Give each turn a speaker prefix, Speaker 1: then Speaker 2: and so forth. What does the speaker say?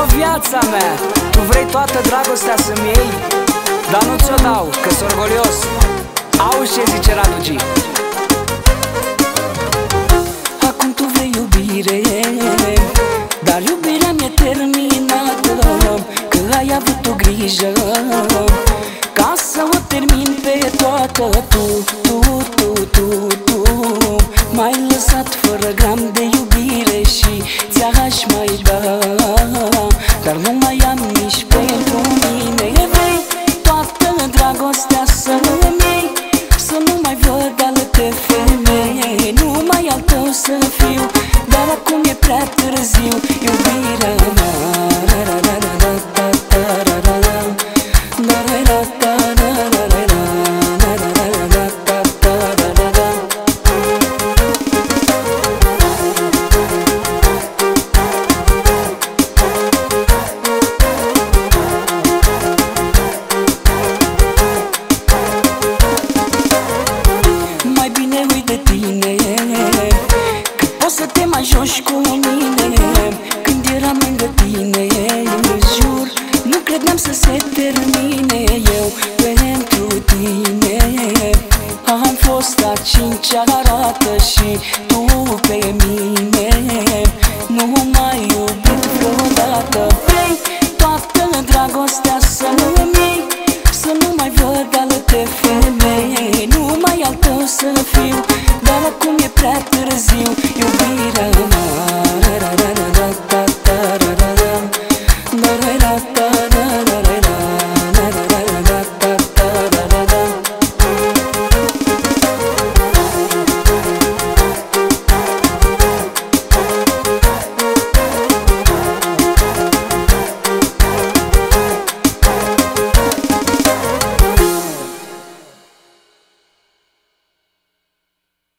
Speaker 1: viața mea, tu vrei toată dragostea să-mi iei, dar nu ți-o dau, că-s orgolios. Auzi ce zice Radu G.
Speaker 2: Acum tu vrei iubire, dar iubirea mi-e terminată, că ai avut o grijă ca să o termin pe toată. Tu m-ai lăsat fără gram de iubire și ți-aș mai da, dar nu mai am nici pentru mine. Vrei toată dragostea să-mi iei, să nu mai văd alte femei, nu mai al tău să fiu, dar acum e prea târziu. Iubirea mea, mai bine uit de tine, că poți să te mai joci cu mine. Când eram lângă tine, jur, nu credeam să se termine. Eu pentru tine am fost a cincea rată și tu pe mine.